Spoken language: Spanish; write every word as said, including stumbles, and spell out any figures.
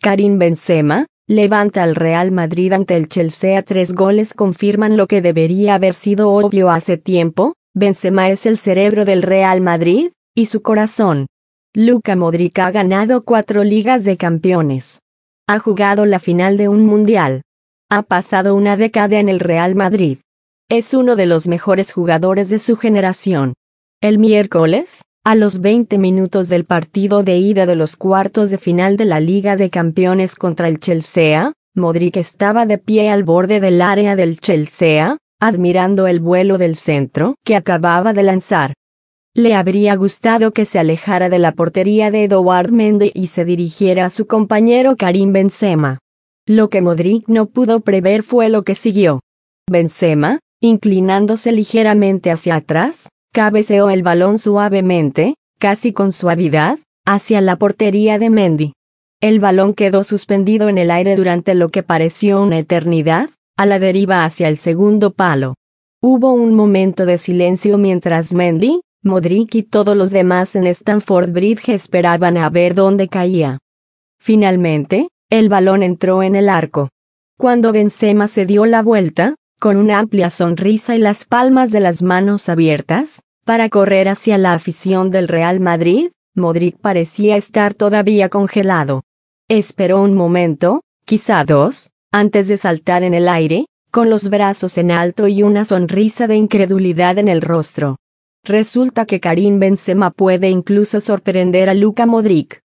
Karim Benzema levanta al Real Madrid ante el Chelsea. Tres goles confirman lo que debería haber sido obvio hace tiempo: Benzema es el cerebro del Real Madrid, y su corazón. Luka Modric ha ganado cuatro Ligas de Campeones. Ha jugado la final de un Mundial. Ha pasado una década en el Real Madrid. Es uno de los mejores jugadores de su generación. El miércoles, a los veinte minutos del partido de ida de los cuartos de final de la Liga de Campeones contra el Chelsea, Modric estaba de pie al borde del área del Chelsea, admirando el vuelo del centro que acababa de lanzar. Le habría gustado que se alejara de la portería de Edouard Mendy y se dirigiera a su compañero Karim Benzema. Lo que Modric no pudo prever fue lo que siguió. Benzema, inclinándose ligeramente hacia atrás, cabeceó el balón suavemente, casi con suavidad, hacia la portería de Mendy. El balón quedó suspendido en el aire durante lo que pareció una eternidad, a la deriva hacia el segundo palo. Hubo un momento de silencio mientras Mendy, Modric y todos los demás en Stamford Bridge esperaban a ver dónde caía. Finalmente, el balón entró en el arco. Cuando Benzema se dio la vuelta, con una amplia sonrisa y las palmas de las manos abiertas, para correr hacia la afición del Real Madrid, Modric parecía estar todavía congelado. Esperó un momento, quizá dos, antes de saltar en el aire, con los brazos en alto y una sonrisa de incredulidad en el rostro. Resulta que Karim Benzema puede incluso sorprender a Luka Modric.